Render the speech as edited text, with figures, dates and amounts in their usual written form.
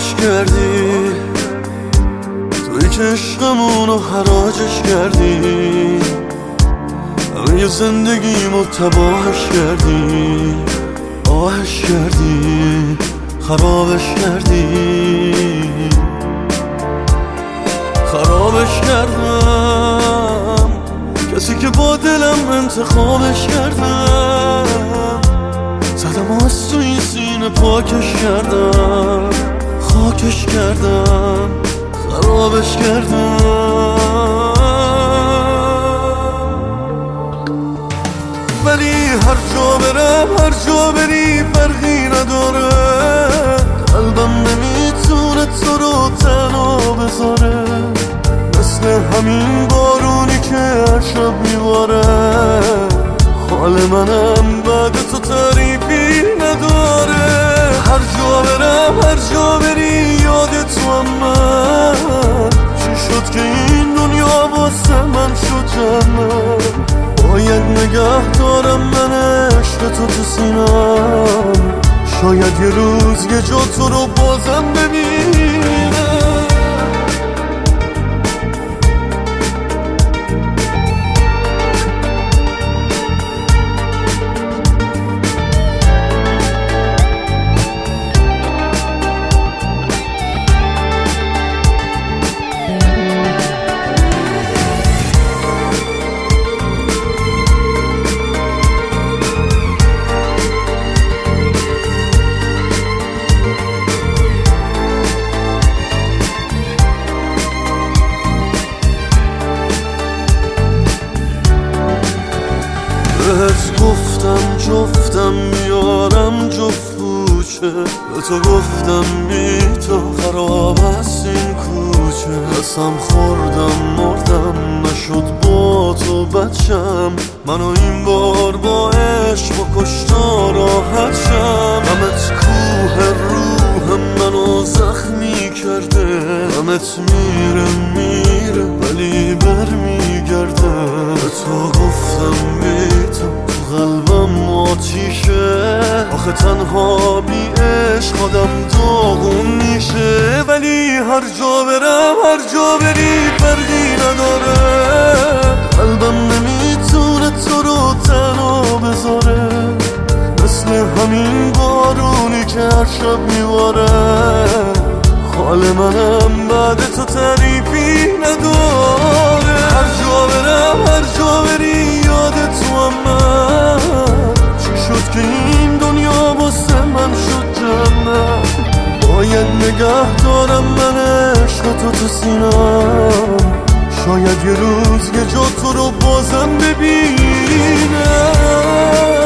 خرابش کردی، توی که عشقمونو حراجش کردی، همه زندگیمو تباهش کردی، آهش کردی، خرابش کردی. خرابش کردم، کسی که با دلم انتخابش کردم، زدم از تو این سینه پاکش کردم، خاکش کردم، خرابش کردم. ولی هر جا برم هر جا بری فرقی نداره، قلبم نمیتونه تو رو تنها بذاره، مثل همین بارونی که هر شب میباره. حال منم بعد تو تعریفی نداره، هر جا برم هر جا بری یاد تو هم من، چی شد که این دنیا واسه من شد جنت. باید نگه دارم من عشق تو سینم، شاید یه روز یه جا تو رو بازم ببینم. بهت گفتم جفتم میارم جفت کوچه، به تو گفتم بی تو خراب است این کوچه. قسم خوردم مردم نشد با تو بچم، منو این بار با عشق و کشتا راحت شم. غمت کوه روح منو زخمی کرده، غمت میره ولی برمیگرده. به تو گفتم بی تو قلبم آتیشه، آخه تنها بی عشق آدم داغون میشه. ولی هر جا برم هر جا بری فرقی نداره، قلبم نمیتونه تو رو تنها بذاره، مثل همین بارونی که هر شب میباره. حال منم بعد تو تعریفی نداره، هر جا برم هر جا بری یاد تو هم من، چی شد که این دنیا واسه من شد جنت. باید نگه دارم من عشق تو سینم، شاید یه روز یه جا تو رو بازم ببینم.